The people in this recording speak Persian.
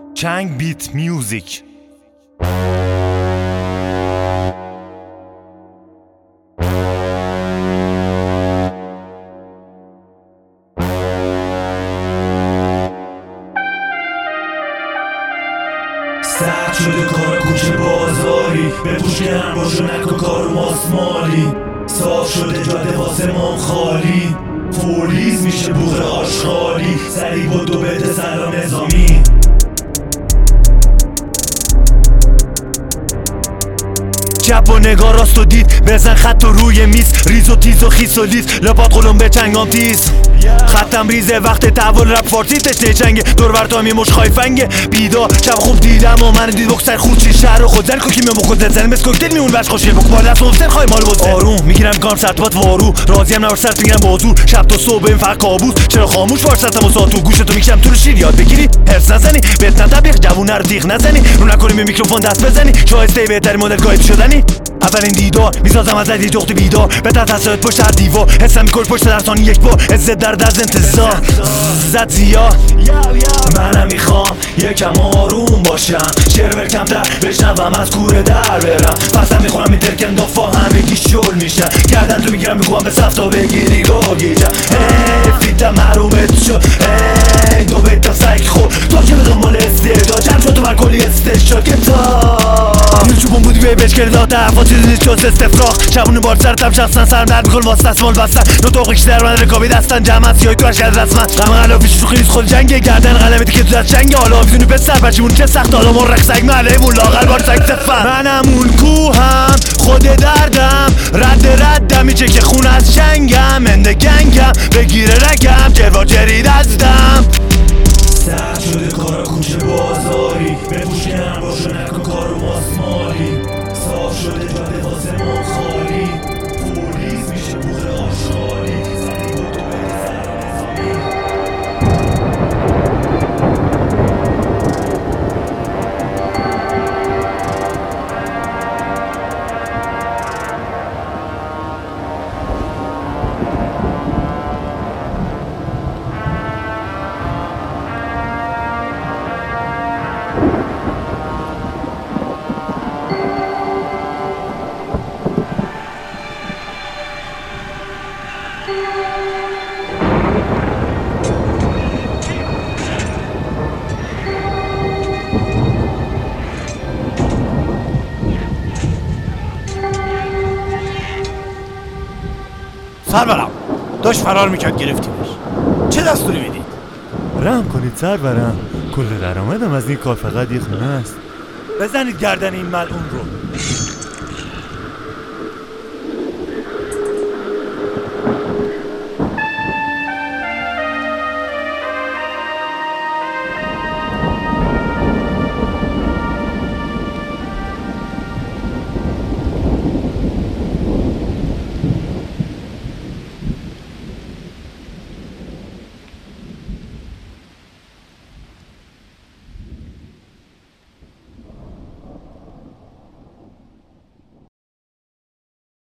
چنگ بیت میوزیک. سخت شده کار کوچه بازاری، بپوش گرم باشو نکن کارو ماسمالی. صاف شده جاده واسه ما خالی، فوریز میشه بوغ آشغالی. سری بود و بده سلام نظامی. چپ و نگاه راست و دید، بزن خط و روی میز. ریز و تیز و خیس و لیز، لپات قلم به چنگام تیز. خطم ریزه وقت تحول رپ فارسی تشنه چنگه. دور ورتام یه مش خایفنگه بیدار شب خوب دیدم و من دید بکسر خودچی شهر خود زن کوکی میام بخود زن مثل کوکتل میون بش خوشه بک با دست مفتر خواهی مال بزن. آروم میگیرم کام سرطبات وارو، راضیم نباش سرت میگیرم بازور. شب تا صبح این فقط کابوس، چرا خاموش باش سرتم و ساعت و گوشتو میکشم تو رو شیر یاد بگیری. حرص نزنی بهت نتبیق جوونه رو تیغ نزنی. رو نکنی به میکروفون دست بزنی، شایسته بهترین مدل گاید شدنی. اولین دیدار میسازم از یه جخت بیدار، به تحت پشت هر دیوار. حسم میکنی پشت در ثانی یک بار، عزت درد از انتظار زد زیاد. منم میخوام یکم آروم باشم، شعر کمتر بشنوم از کوره در برم. پسم میخورم این ترکن دافا همگی شل میشن، گردن تو میگیرم میخوام به صف تا بگیری گاگیجم. فیتم محرومت شد دو بیتم سگ خور، تا که بدم مال استعداد جمع شد تو بر کلی استشاد کتاب. یه چوبون بودی به بشکل داد دفعا چیزی نیست جز استفراغ. شبونه بار سرتم شخصا سرم درد میکن واسه دستمال بستن. نطاقش در من رکابی دستن جمع سیاهی تو اشکال رسمن. غم غلافیش تو خیلیز خود جنگه، گردن قلمتی که تو دست جنگه. حالا آفیزونی پسر بچیمون چه سخت، حالا مرق سگ معلمون لاغر بار سگ تفن. منم اون کوهم خود دردم، ردم میچه که خون از چنگم. انده گنگم بگیره رگم جوا جرید از دم. سخت شده کارا کوچه بازاری، بپوش گرم باشو نکن کارو ماسمالی. صاف شده جاده واسه ما خالی، فوریز میشه بوغ آشغالی. سری بود و بده سلام نظامی. سرورم داشت فرار میکرد گرفتیمش، چه دستوری میدید؟ رحم کنید سرورم، کل درآمدم از این کار فقط یه خونه است. بزنید گردن این ملعون رو.